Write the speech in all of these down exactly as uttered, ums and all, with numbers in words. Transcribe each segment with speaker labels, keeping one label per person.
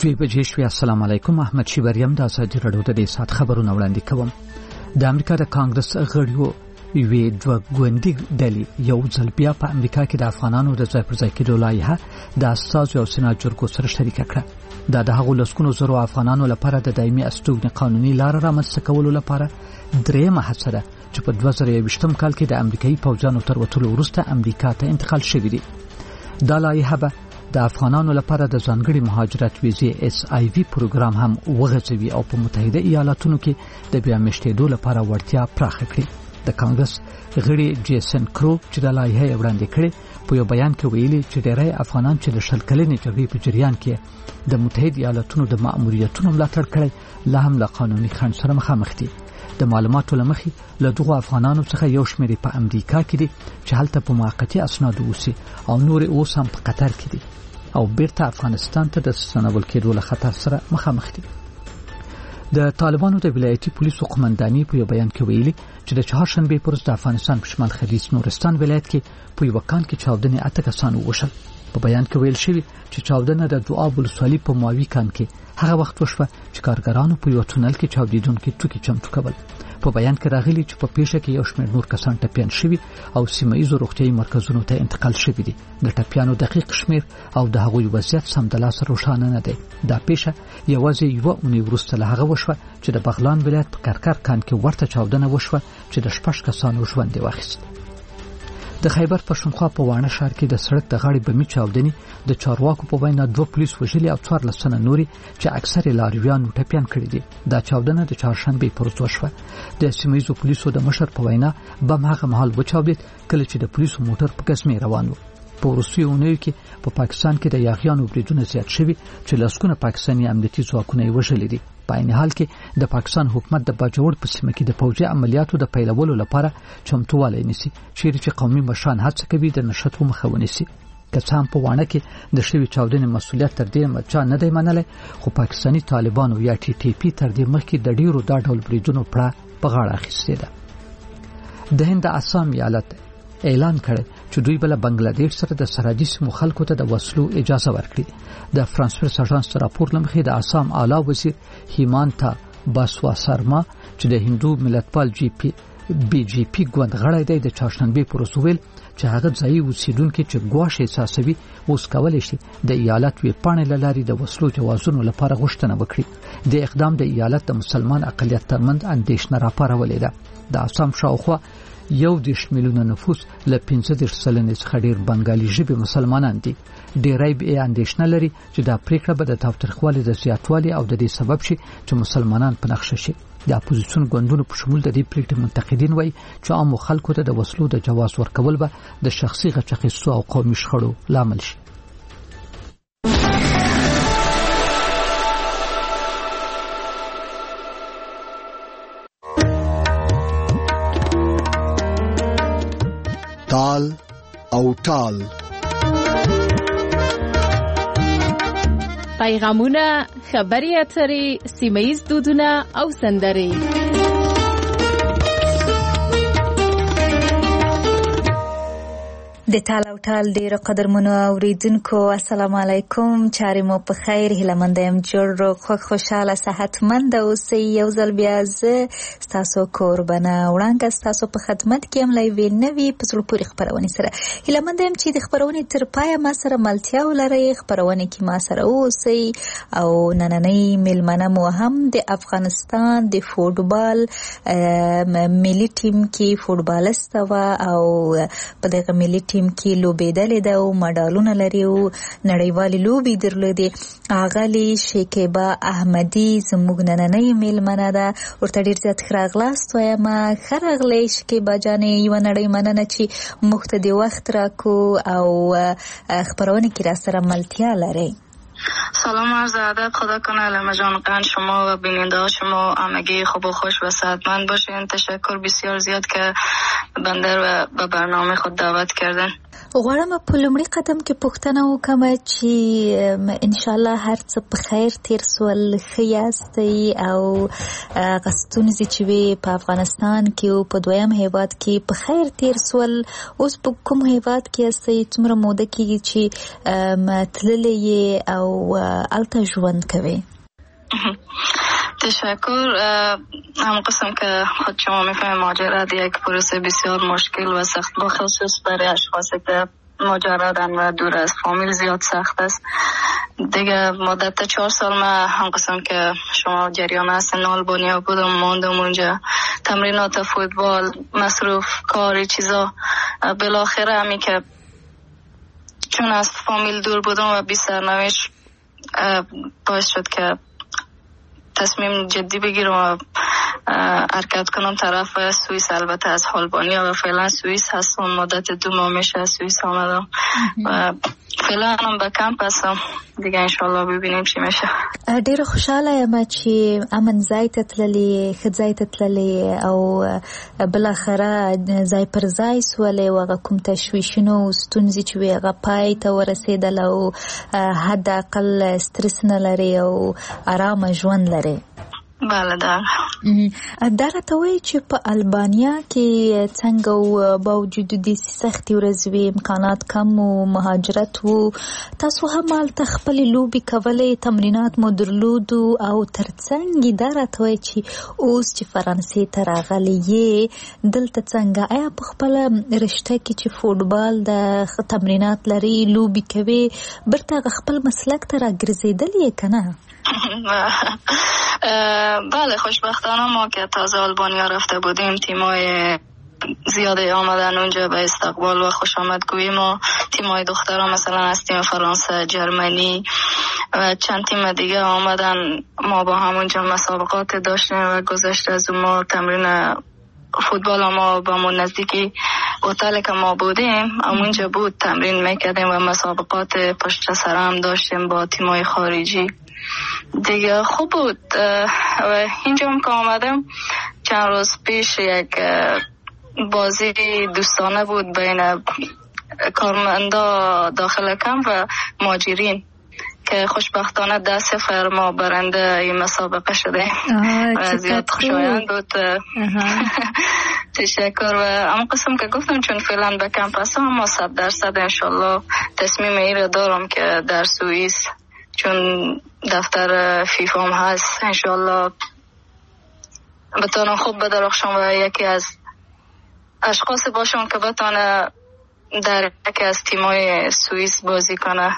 Speaker 1: دوی بجې شوې. السلام علیکم. احمد شیبریم د ازادي راډیو د دې سات خبرونه وړاندې کوم. د امریکا د کانګرس غړیو یوې دوه ګوندي ډلې یو ځل بیا په امریکا کې د افغانانو د ځای پر ځای کېدو لایحه د اساسي او سېنات جرګو سره شریکه کړه. دا د هغو لسګونو زرو افغانانو لپاره د دایمي استوګنې قانوني لار رامنځته کولو لپاره درېیمه هڅه ده چې په دوه زره یوویشتم کال کې د امریکایي پوځیانو تر وتلو وروسته امریکا ته انتقال شوي دي. دا لایحه به د افغانانو لپاره د ځانګړي مهاجرت ویزې اس آی وی پروګرام هم وغځوي او په متحده ایالاتونو کې د بیا مشتېدو لپاره وړتیا پراخه کړي. د کانګرس غړي جیسن کرو چې د لایحه وړاندې کړي په یو بیان کې ویلي چې ډېری افغانان چې د شل کلنې جګړې په جریان کې د متحده ایالاتونو د مأموریتونو ملاتړ کړی لا هم له قانوني خنډ سره مخامخ دي. د معلوماتو لمخې له دغو افغانانو څخه یو شمېر په امریکا کې دي چې هلته په موقتي اسنادو اوسي او نور اوس هم په قطر کې دي او بیرته افغانستان ته د ستنول کېدو له خطر سره مخامخ دي. د طالبانو د ولایتي پولیسو قومنداني په یو بیان کې ویلي چې د چهارشنبې پر ورځ د افغانستان په شمال ختیځ نورستان ولایت کې په یو کان کې چاودنې اته کسان ووژل. په بیان کې ویل شوی چې چاودنه د دواب ولسوالۍ په ماوی کان کې هغه وخت وشوه چې کارګرانو په یو تونل کې چاودیدونکي توکي چمتو کول. په بیان کې راغلي چې په پیښه کې یو شمېر نور کسان ټپیان شوي او سیمه ایزو روغتیايي مرکزونو ته انتقال شوي دي. د ټپیانو دقیق شمېر او د هغوی وضعیت سمدلاسه روښانه نه دی. دا پیښه یوازې یوه اونۍ وروسته له هغه وشوه چې د بغلان ولایت په کرکر کان کې ورته چاودنه وشوه چې د شپږ کسانو ژوند یې واخیست. د خیبر پښتونخوا په وانه ښار کې د سړک د غاړې بمي چاودنې د چارواکو په وینا دوه پولیس وژلي او څوارلس تنه نوري چې اکثر لاریونو ټپیان کړي دي. دا چاودنه د چهارشنبې پر ورځ وشوه. د سیمه ایزو پولیسو د مشر په وینا بم هغه مهال وچاودېد کله چې د پولیسو موټر په ګزمې روان و. په وروستیو اونیو کې په پاکستان کې د یاغیانو بریدونه زیات شوي چې لسګونه پاکستاني امنیتي ځواکونه یې وژلي دي. په عین حال کې د پاکستان حکومت د باجوړ په سیمه کې د پوځي عملیاتو د پیلولو لپاره چمتووالی نیسي چیرې چې قومي مشران هڅه کوي د نشټو مخه ونیسي. که څه هم په وانه کې د شوي چاودنې مسؤلیت تر دې مچا نه دی منلی خو پاکستاني طالبانو یا ټي ټي پي تر دې مخکې د ډیرو دا ډول بریدونو پړه په غاړه اخیستې ده. د هند آسام ایالت اعلان کړی چې دوی بل بنگلاديش سره د سرحدي سیمو خلکو ته د وسلو اجازه ورکړي. د فرانس پرس اژانس راپور لمخې د آسام اعلی وزیر هیمانتا باسوا سرما چې د هندو ملتپال جی پی بی جی پی ګوند غړی دی د چهارشنبې پر ورځ ویل چې هغه ځایي اوسیدونکو چې ګواښ احساسوي اوس کولی شي د ایالت وی پاڼې لاري د وسلو جوازونو لپاره غوښتنه وکړي. د اقدام د ایالت د مسلمان اقلیت ترمنځ اندېښنه راپارولې ده. د آسام شاوخوا یو دیش میلیونه نفوس له پنځه دیش سلنې څخه ډیر بنگالي ژبې مسلمانان دي. ډیری به اندېښنه لري چې دا پریکړه به د تاوتریخوالي د زیاتوالي او د دې سبب شي چې مسلمانان په نقشه شي. د اپوزیسیون ګوندونو په شمول د دې پریکړې منتقدین وایي چې عامو خلکو ته د وسلو د جواز ورکول به د شخصي غچ اخیستو او قومي شخړو لامل شي.
Speaker 2: تال او ټال
Speaker 3: پیغامونه، خبري اترې، سیمه‌ییز دودونه او سندرې.
Speaker 4: د ټال او ټال ډیرو قدرمنو اوریدونکو السلام علیکم. چارې مو په خیر، هیله مند یم جوړ خوښ خوشاله صحتمند اوسئ. یو ځل بیا زه ستاسو کوربنه وړانګه ستاسو په خدمت کې یم له یوې نوې په زړه پورې خپرونې سره. هیله مند یم چې د خپرونې تر پایه ما سره ملتیا ولرئ. خپرونې کې ما سره اوسئ او نننۍ میلمنه مو هم د افغانستان د فوټبال ملي ټیم کې فوټبالسته وه او په دغه ملي ټیم کې لوبېدلې ده او مډالونه لري او نړیوالې لوبې درلودې. اغلې شکیبا احمدي زموږ نننۍ میلمنه ده. ورته ډېر زیات ښه راغلاست وایم. ښه راغلی شکیبا جانې، یوه نړۍ مننه چې موږ ته د وخت راکو او خپرونې کې را سره ملتیا لرئ.
Speaker 5: سلام عرض ادب، خدا کنه علم جان قند شما و بیننده ها شما همگی خوب و خوش و صحتمند باشین. تشکر بسیار زیاد که بنده رو به برنامه خود دعوت کردن.
Speaker 4: غواړم په لومړي قدم کې پوښتنه وکم چې ان شاء الله هر څه په خیر تیر سول، ښه یاستئ او غستونځي چې وي په افغانستان کې او په دویم هیواد کې په خیر تیر سول. اوس په کوم هیواد کې یاستئ؟ څومره موده کېږي چې تللي او هلته ژوند کوئ؟
Speaker 5: تشکر. هم قسم که خود شما میفهمید ماجرا یک پروسه بسیار مشکل و سخت، بخصوص برای اشخاصی که مجردن و دور از فامیل زیاد سخت است. دیگه مدت چهار سال من هم قسم که شما جریان هستن آلبانیا بودم، ماندم اونجا، تمرینات فوتبال، مصروف کاری چیزا. بالاخره همی که چون از فامیل دور بودم و بی سرنوشت باعث شد که تصمیم جدی بگیرم و حرکت کنم طرف سوئیس. البته از آلبانیا و فعلا سوئیس هستم، مدت دو ماه میشه از سوئیس آمدم و فعلا هم به کمپ هستم. دیگه انشالله ببینیم چی میشه.
Speaker 4: ډیره خوشاله یم چې امن ځای ته تللې، ښه ځای ته تللې او بالاخره ځای پر ځای سولې او هغه کوم تشویشونه او ستونزې چې وي هغه پای ته ورسېدل او حد اقل سترس نه لري او آرامه ژوند لري.
Speaker 5: بله ده.
Speaker 4: دا راته وایي چې په البانیا کې څنګه و باوجود د سختې ورځې وي، امکانات کم و، مهاجرت و، تاسو هم هلته خپلې لوبې کولې، تمرینات مو درلودو او ترڅنګ دا راته وایي چې اوس چې فرانسې ته راغلی یې دلته څنګه؟ آیا په خپله رشته کې چې فوټبال د تمرینات لري، لوبې کوي، برته هغه خپل مسلک ته راګرځېدلې یې که نه؟
Speaker 5: بله، خوشبختانه ما که تازه آلبانیا رفته بودیم تیمای زیاده آمدن اونجا به استقبال و خوش آمدگویی ما. تیمای دخترها مثلا از تیم فرانسه، جرمنی و چند تیم دیگه آمدن. ما با همونجا مسابقات داشتیم و گذشته از ما تمرین فوتبال ما با من نزدیکی هتل که ما بودیم همونجا بود، تمرین میکردیم و مسابقات پشت سر هم داشتیم با تیمای خارجی دیگه. خوب بود. و اینجا هم که آمدم چند روز پیش یک بازی دوستانه بود بین کارمندا داخل کمپ و مهاجرین که خوشبختانه ده صفر ما برنده این مسابقه شده و زیاد خوشایند بود. تشکر. و اما قسم که گفتم چون فعلا به کمپ هستم اما صد درصد انشالله تصمیم این رو دارم که در سوئیس چون دفتر فیفا هم هست انشالله بتانم خوب بدرخشم و یکی از اشخاص باشم که بتانه در یکی از تیمای سوئیس بازی کنه.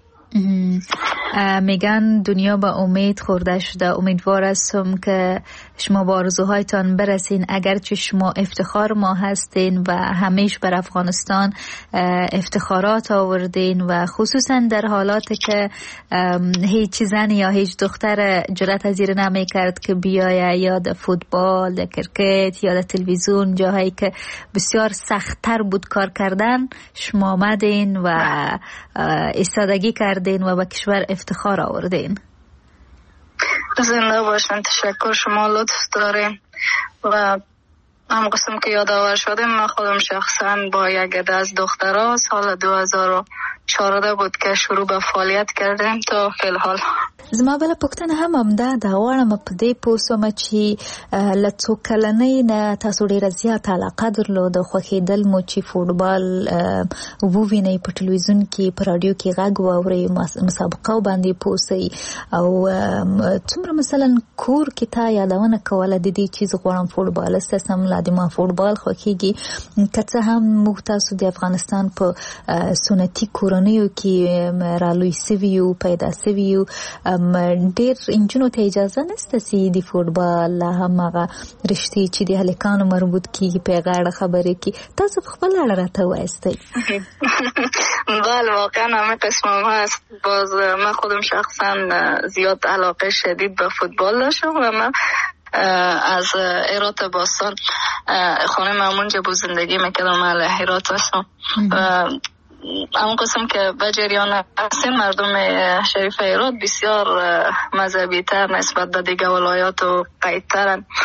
Speaker 4: میگن دنیا به امید خورده شده. امیدوار هستم که شما با آرزوهایتان برسین، اگرچه شما افتخار ما هستین و همیشه بر افغانستان افتخارات آوردین و خصوصا در حالاتی که هیچ زن یا هیچ دختر جرأت پذیر نمی کرد که بیایه یا در فوتبال، در کرکت یا در تلویزیون، جاهایی که بسیار سخت‌تر بود کار کردن، شما آمدین و ایستادگی کردین و به کشور افتخار آوردین.
Speaker 5: زنده باشن. تشکر، شما لطف دارین. و هم قسم که یادآور شدیم من خودم شخصا با یک عده از دخترها سال دو هزار و چهارده بود که شروع به فعالیت کردیم تا فی الحال.
Speaker 4: زما بله پوښتنه هم همدا ده. غواړم په دې پوه شم چې له څو کلنۍ نه تاسو ډېره زیاته علاقه درلوده، خوښېدل مو چې فوټبال ووینئ په ټلویزیون کې، په راډیو کې غږ واورئ، مسابقه باندې پوه سئ او څومره مثلا کور کې تا یادونه کوله د دې چې زه غواړم فوټبالست هستم، لا د ما فوټبال خوښېږي؟ که څه هم موږ تاسو د افغانستان په سنتي کورنیو کې رالوی سوي یو، پیدا سوي یو، ډیر انجونو ته اجازه نشته چې د فوټبال له همغه رشتې چې د هلکانو مربوط کیږي په غاړه خبرې کی. تاسو په خپل اړه راته وایستئ؟
Speaker 5: بله واقعا همه قسم هم هست. باز من خودم شخصا زیاد علاقه شدید به فوتبال داشتم و من از هرات باستان خانه مامونجا بود زندگی میکردم. من هرات هستم. اون قسم که به جریان هستیم مردم شریف هرات بسیار مذهبی تر نسبت به دیگه ولایات و قیدترن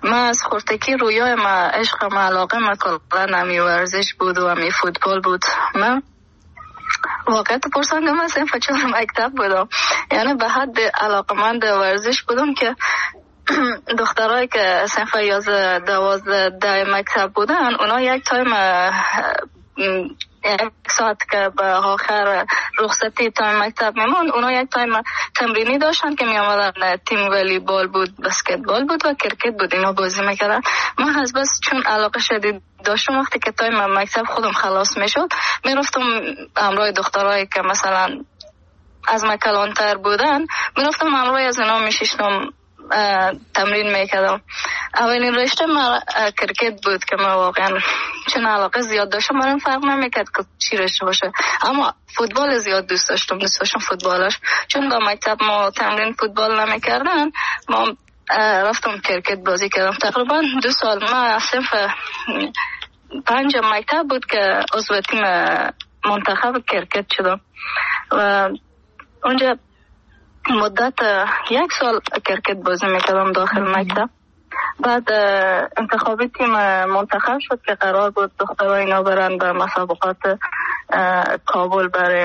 Speaker 5: من از خورتکی رویای ما عشق ما علاقه ما کلا همی ورزش بود و همی فوتبال بود. من واقعیت پرسان که من صنف چهار مکتب بودم، یعنی به حد علاقمند ورزش بودم که دخترایی که صنف یازده دوازده ده مکتب بودن اونا یک تایم یک ساعت که به آخر رخصتی تایم مکتب میمون اونا یک تایم تمرینی داشتن که می آمدن تیم والیبال بود، بسکتبال بود و کرکت بود، اینا بازی میکردن. من از بس چون علاقه شدید داشتم وقتی که تایم مکتب خودم خلاص میشد میرفتم همراه دخترایی که مثلا از من کلانتر بودن میرفتم همراه از اینا میشیشتم تمرین میکردم. اولین رشته ما کرکت بود که ما واقعا چون علاقه زیاد داشتم من فرق نمیکرد که چی رشته باشه، اما فوتبال زیاد دوست داشتم دوست داشتم فوتبالش. چون با مکتب ما تمرین فوتبال نمیکردن ما رفتم کرکت بازی کردم. تقریبا دو سال ما صنف پنج مکتب بود که عضو تیم منتخب کرکت شدم و اونجا مدت یک سال کرکت بازی میکردم داخل مکتب. بعد انتخابی تیم منتخب شد که قرار بود دخترها اینا برن به مسابقات کابل بره.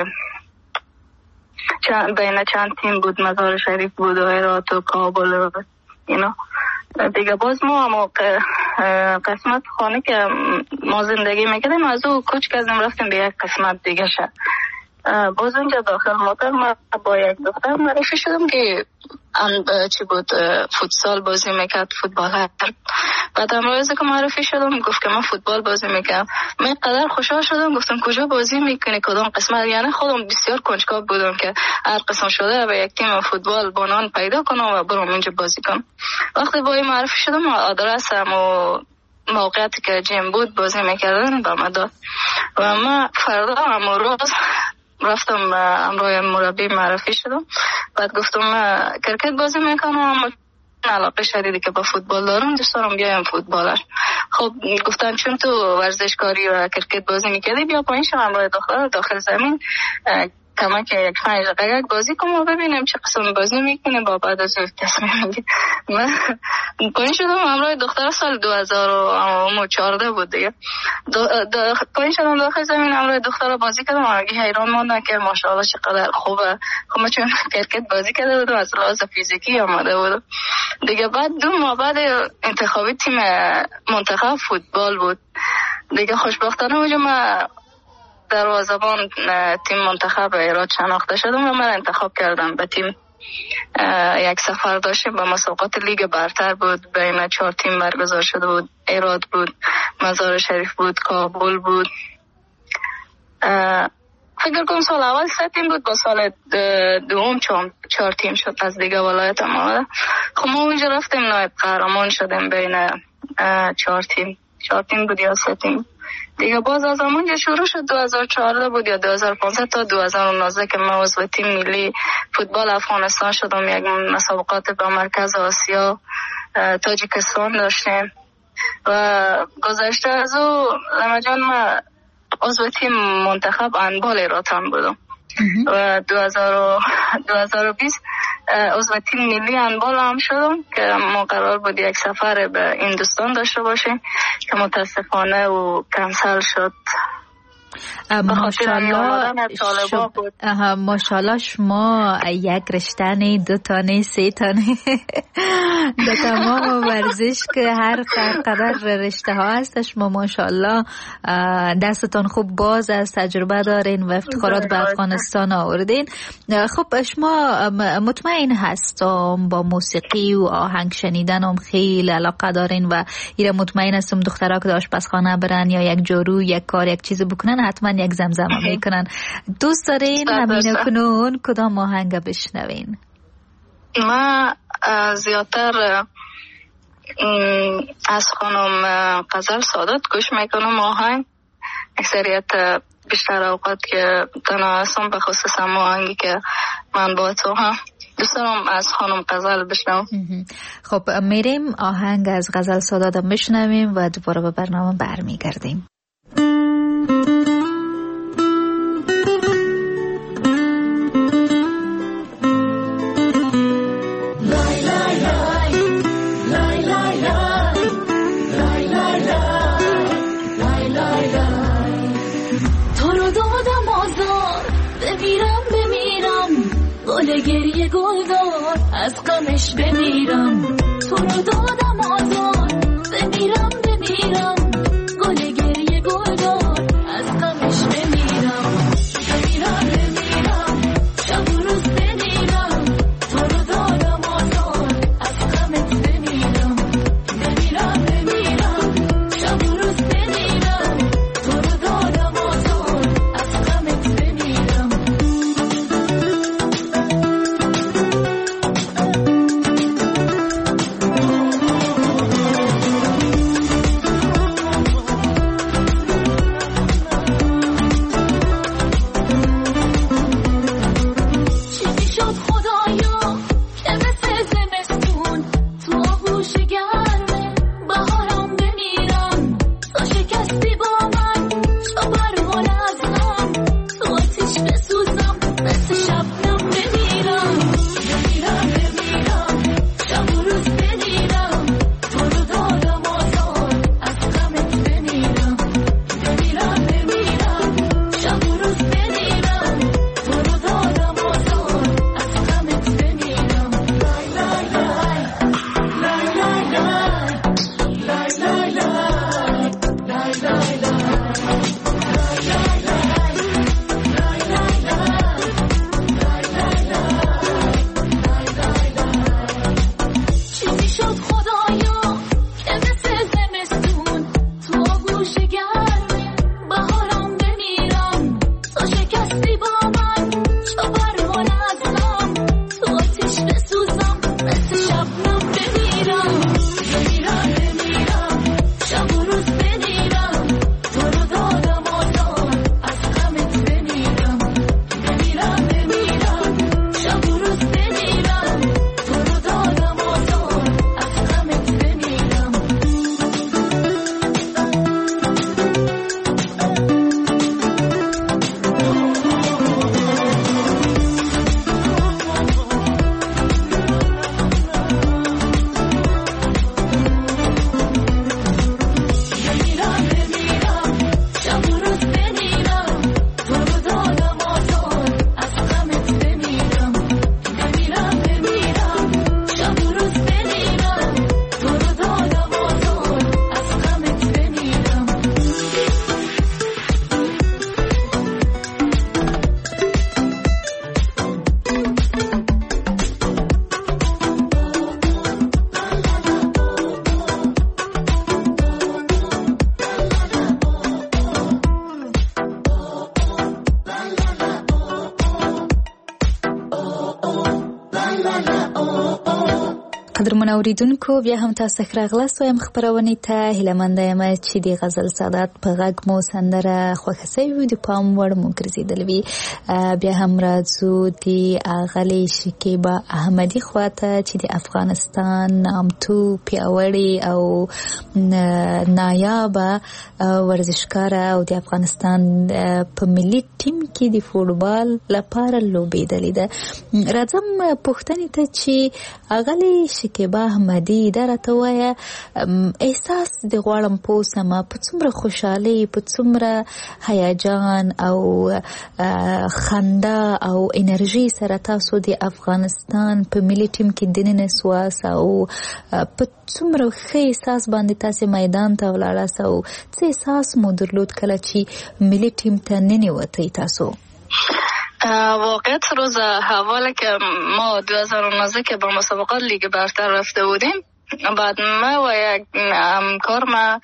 Speaker 5: چند بین چند تیم بود، مزار شریف بود و هرات و کابل و اینا دیگه. باز ما موقع قسمت خانه که ما زندگی میکردیم از او کوچ کردیم رفتیم به یک قسمت دیگه شد. باز اونجا داخل موتر ما با یک دختر معرفی شدم که چی بود فوتسال بازی میکرد، فوتبال. بعد امروزه که معرفی شدم گفت که من فوتبال بازی میکنم. من قدر خوشحال شدم، گفتم کجا بازی میکنی کدام قسمت؟ یعنی خودم بسیار کنجکاو بودم که هر قسم شده به یک تیم فوتبال بانان پیدا کنم و برم اونجا بازی کنم. وقتی با این معرفی شدم آدرسم و موقعیتی که جیم بود بازی میکردن با من داد و من فردا همون روز رفتم امروی مربی معرفی شدم. بعد گفتم کرکت بازی میکنم اما علاقه شدیدی که با فوتبال دارم دوست دارم بیایم فوتبالش. خب گفتن چون تو ورزشکاری و کرکت بازی میکردی بیا پایین شو امروی داخل داخل زمین کما که یک پنج دقیقه بازی کنم و ببینیم چه قسم بازی میکنیم با بعد از تصمیم میگیم. من پایین شدم همراه دختر سال دو هزار و چهارده بود دیگه. پایین شدم داخل زمین همراه دختر بازی کردم و اگه حیران ماندن که ماشاءالله چقدر خوبه. خب من چون کرکت بازی کرده بودم از لحاظ فیزیکی آماده بودم دیگه. بعد دو ماه بعد انتخابی تیم منتخب فوتبال بود دیگه. خوشبختانه اونجا من دروازه‌بان تیم منتخب ایراد شناخته شدم و من انتخاب کردم به تیم. یک سفر داشتیم به مسابقات لیگ برتر بود، بین چهار تیم برگزار شده بود. ایراد بود، مزار شریف بود، کابل بود. فکر کنم سال اول سه تیم بود، با سال دوم چهار تیم شد از دیگه ولایت ما. خب ما اونجا رفتیم نایب قهرمان شدیم بین چهار تیم چهار تیم بود یا سه تیم دیگه. باز از همونجا شروع شد دو هزار و چهارده بود یا دو هزار و پانزده تا دو هزار و نوزده که من عضو تیم ملی فوتبال افغانستان شدم. یک مسابقات به مرکز آسیا تاجیکستان داشتیم و گذشته از او لمجان من عضو تیم منتخب هندبال ایراتم بودم و دو هزار و بیست عضو تیم ملی هندبال هم شدم که ما قرار بود یک سفر به هندوستان داشته باشیم که متاسفانه و کنسل شد.
Speaker 4: ماشاءالله ماشاءالله شما یک رشته دو تانه سه تانه در تمام ورزش که هر قدر رشته ها هستش شما ماشاءالله دستتان خوب باز از تجربه دارین و افتخارات به افغانستان آوردین. خب شما مطمئن هستم با موسیقی و آهنگ شنیدن هم خیلی علاقه دارین و ایره مطمئن هستم دخترها که آشپزخانه برن یا یک جارو یک کار یک چیز بکنن حتما یک زمزمه میکنن. دوست دارین همین کنون کدام آهنگ بشنوین؟
Speaker 5: ما زیادتر از خانم غزل سادات گوش میکنم آهنگ. اکثریت بیشتر اوقات که تنها هستم به خصوص هم آهنگی که من با تو هم دوست دارم از خانم غزل بشنوم.
Speaker 4: خب میریم آهنگ از غزل سادات بشنویم و دوباره به برنامه برمیگردیم.
Speaker 6: La la la la la la گل گریه گلدار از غمش بمیرم تو رو دادم آزار بمیرم بمیرم گل گریه گلدار از غمش بمیرم بمیرم بمیرم شب و روز بمیرم تو رو دادم آزار از غمت بمیرم بمیرم بمیرم شب و روز بمیرم تو رو دادم آزار از غمت بمیرم
Speaker 4: قدرمن اوریدونکو بیا هم تاسو ښه راغلاست وایم خبرونه ته هیلمنده یم چې د غزل سادات په غږ مو سندره خوښه سوي د پام وړ مو ګرځېدلې بیا هم راځو د اغلې شکیبا احمدی خواته چې د افغانستان نامتو پیاوړی او نایابه ورزشکاره او د افغانستان په ملي ټیم کې د فوټبال لپاره لوبېدلې ده. راځم پوښتنې ته چې اغلې شکیبا احمدی دا راته وایه احساس د غواړم پوسم په څومره خوشحالي په څومره هیجان او خندا او انرژي سره تاسو د افغانستان په ملي ټیم کې دننه سواس او په څومره ښه احساس باندې تاسو میدان ته ولاړاست او څه احساس مو درلود کله چې ملي ټیم ته ننوتئ تاسو؟
Speaker 5: واقعیت روز اولی که ما دو هزار و نوزده که با مسابقات لیگ برتر رفته بودیم، بعد ما و یک همکار ما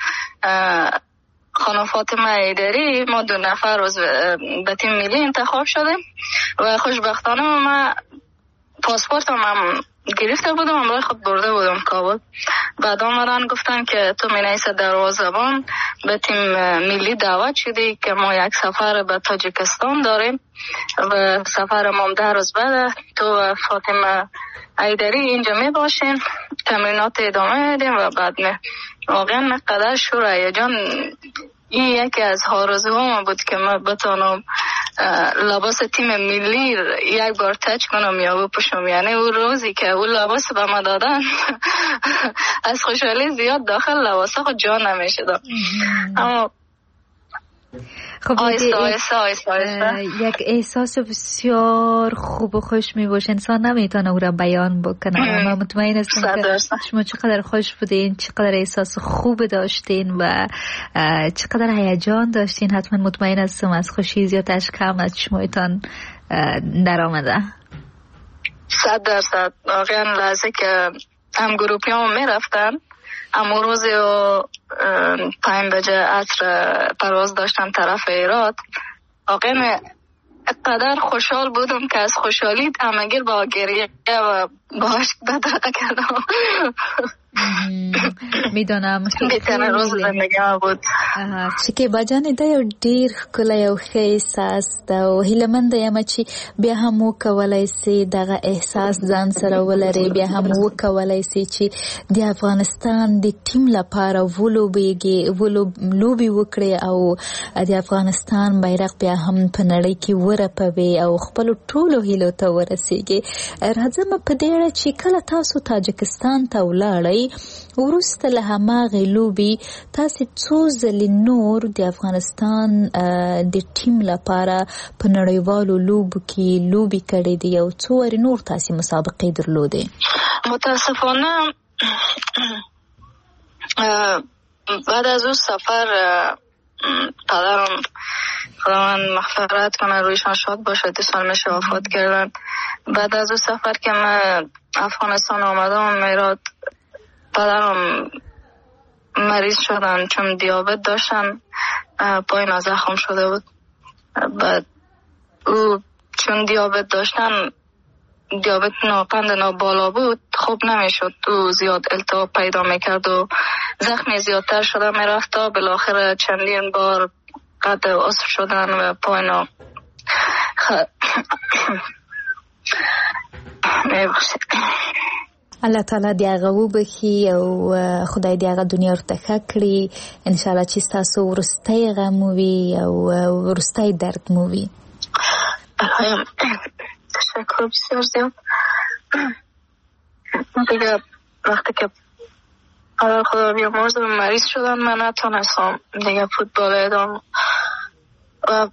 Speaker 5: خانم فاطمه ایدری ما دو نفر روز به تیم ملی انتخاب شدیم و خوشبختانه ما پاسپورت هم گرفته بودم، همراه خود برده بودم کابل. بعد آمدن گفتن که تو مینیس دروازه‌بان به تیم ملی دعوت شدی که ما یک سفر به تاجیکستان داریم و سفر ما ده روز بعد تو و فاطمه ایدری اینجا می باشین، تمرینات ادامه میدیم و بعد می واقعا مقدر شور هیجان. این یکی از آرزوهام بود که من بتونم لباس تیم ملی یک بار تچ کنم یا بپوشم. یعنی اون روزی که اون لباس به ما دادن از خوشحالی زیاد داخل لباس خود جا نمیشدم. اما
Speaker 4: خب
Speaker 5: آیسته آیسته آیسته
Speaker 4: یک احساس بسیار خوب و خوش می باشه، انسان نمیتونه او را بیان بکنه. من مطمئن هستم که شما چقدر خوش بودین، چقدر احساس خوب داشتین و چقدر هیجان داشتین. حتما مطمئن هستم از خوشی زیادش کم از شمایتان در آمده.
Speaker 5: صد درصد. واقعا لحظه که هم گروپی هم می رفتن، اما روزی و پنج بجه عصر پرواز داشتم طرف ایراد، واقعا قدر خوشحال بودم که از خوشحالی همگیر با گریه و با عشق بدرقه کردم.
Speaker 4: میدونم
Speaker 5: بیتنه روز زندگی ها بود.
Speaker 4: چی که با جانی دا یو دیر کلی یو خی احساس دا و هیلمنده یم چی بیا هم وکولای سی دغه احساس ځان سره ولري، بیا هم وکولای سی چې د افغانستان د ټیم لپاره ولوبېږي ولوبې وکړي او د افغانستان بیرغ بیا هم په نړۍ کې ورپوي او خپلو ټولو هیلو ته ورسیږي. راځم په دې اړه چې کله تاسو تاجکستان ته ولاړئ، وروسته له هماغې لوبې تاسې څو ځلې نور د افغانستان د ټیم لپاره په نړیوالو لوبو کې لوبې کړې دي او څو وارې نور تاسې مسابقې درلودې؟
Speaker 5: متاسفانه بعد از اون سفر پدرم خداوند مغفرت کنه رویشان شاد باشه دو سال میشه وفات کردن. بعد از اون سفر که من افغانستان آمدم میراد پدرم مریض شدن چون دیابت داشتن، پای زخم شده بود. بعد او چون دیابت داشتن، دیابت ناپند نا بالا بود، خوب نمیشد، او زیاد التهاب پیدا میکرد و زخم زیادتر شده میرفت تا بالاخره چندین بار قد اصف شدن و پای نا خ... میبخشید.
Speaker 4: الله تعالی دی هغه وبخي او خدای دی هغه دنیا ورته ښه کړي. انشاءالله چې ستاسو وروستی غم وي او وروستی درد مو وي.
Speaker 5: تشکر بسیار زیاد. دیگه وقتی که پدر خدا بیامرز مریض شدن من نتونستم دیگه فوتبال ادامه و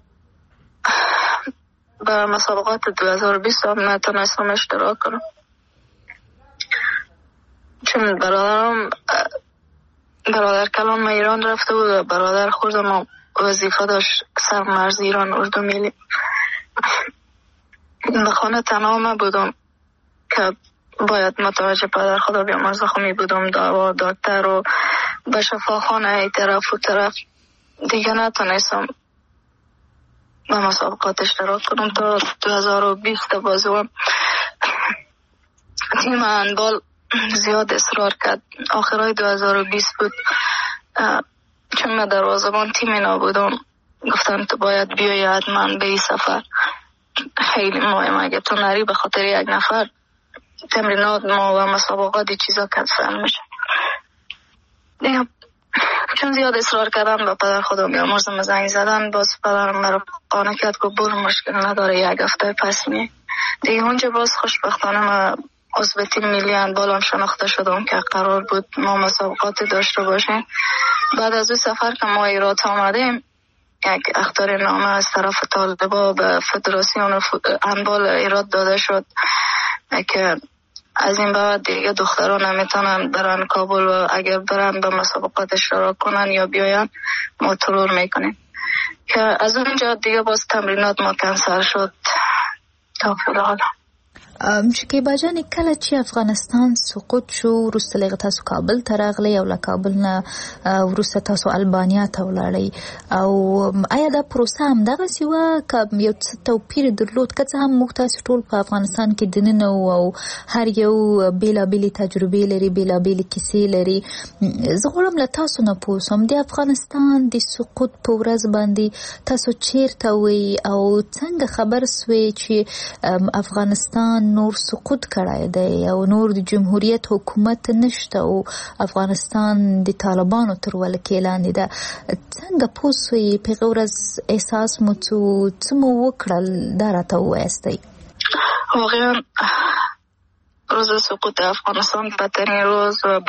Speaker 5: به مسابقات دو هزار و بیست هم نتونستم اشتراک کنم چون برادرم برادر کلان ما ایران رفته بود و برادر خودم وظیفه داشت سرمرز ایران اردو ملی. به خانه تنها ما بودم که باید متوجه پدر خدا بیامرز خمی بودم، دوا دکتر و به شفاخانه ای طرف و طرف دیگه نتونستم به مسابقات اشتراک کنم تا دو هزار و بیست بازوام. تیم هندبال زیاد اصرار کرد، آخرای دو هزار و بیست بود چون من دروازه‌بان تیم نبودم، گفتن تو باید بیایی حتما به این سفر، خیلی مهمه، اگه تو نری به خاطر یک نفر تمرینات ما و مسابقات چیزا کنسل میشه. دیگه چون زیاد اصرار کردن به پدر خدا بیامرزم زنگ زدن، باز پدرم مرا قانع کرد که برو مشکل نداره یک هفته پس می. دیگه اونجا باز خوشبختانه ما عضو تیم ملی هندبال هم شناخته شدم که قرار بود ما مسابقات داشته باشیم. بعد از اون سفر که ما ایراد آمدیم یک اخطار نامه از طرف طالبا به فدراسیون هندبال ایراد داده شد که از این بعد دیگه دختران نمیتونن برن کابل و اگر برن به مسابقات اشتراک کنن یا بیاین ما ترور میکنیم که از اونجا دیگه باز تمرینات ما کنسل شد تا فلحال.
Speaker 4: شکیبا جانې کله چې افغانستان سقوط شو وروسته له هغه تاسو کابل ته راغلی او له کابل نه وروسته تاسو البانیا ته ولاړئ او آیا دا پروسه همدغسې وه که یو څه توپیر درلود؟ که څه هم موږ تاسو ټول په افغانستان کې دننه وو او هر یو بېلابېلې تجربې لري، بېلابېلې کیسې لري. زه غواړم له تاسو نه پوه شم د افغانستان د سقوط په ورځ باندې تاسو چیرته وئ او څنګه خبر سوئ چې افغانستان نور سقوط کړای دی او نور د جمهوریت حکومت نشته او افغانستان د طالبانو تر ولکې لاندې ده؟ څنګه پوه سوئ په هغه ورځ احساس مو څه مو وکړل دا راته ووایاستئ؟
Speaker 5: واقعا روز سقوط افغانستان بدترین روز و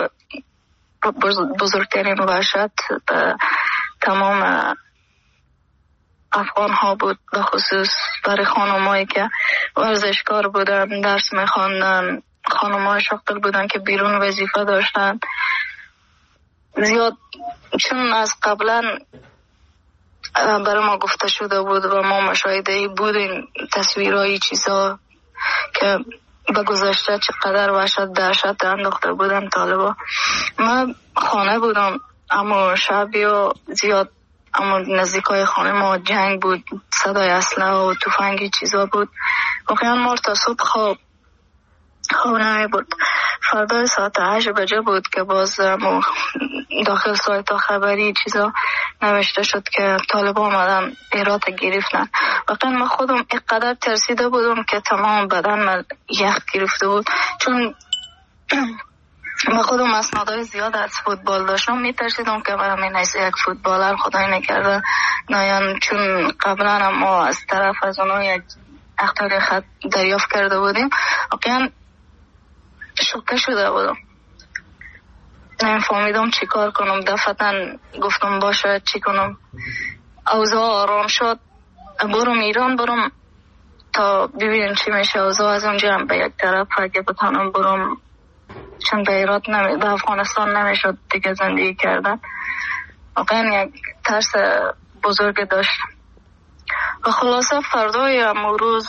Speaker 5: بزرگترین وحشت به تمام افغان ها بود، به خصوص برای خانمایی که ورزشکار بودن، درس میخواندن، خانمای شاغل بودن که بیرون وظیفه داشتن. زیاد چون از قبلا برای ما گفته شده بود و ما مشاهده بودیم تصویرهای چیزا که به گذشته چقدر وحشت دهشت انداخته بودن طالبا. من خانه بودم اما شب یا زیاد اما نزدیکای خانه ما جنگ بود، صدای اسلحه و تفنگی چیزا بود. واقعا ما تا صبح خواب خواب نمی بود. فردا ساعت هشت بجه بود که باز داخل سایت خبری چیزا نوشته شد که طالبان آمدن هرات گرفتن. واقعا من خودم اینقدر ترسیده بودم که تمام بدن من یخ گرفته بود، چون من خودم اسنادهای زیاد از فوتبال داشتم. میترسیدم که برام این حیث یک فوتبالر خدای نکرده نایان، چون قبلا ما از طرف از اونها یک اخطار خط دریافت کرده بودیم. واقعا شوکه شده بودم، نمیفهمیدم چی کار کنم. دفعتا گفتم باشه چی کنم. اوضاع آرام شد، برم ایران برم تا ببینم چی میشه. اوضاع از اونجا هم به یک طرف اگه بتانم برم، چون به ایران نمی... به افغانستان نمیشد دیگه زندگی کردن. واقعا یک ترس بزرگ داشت. و خلاصه فردای امروز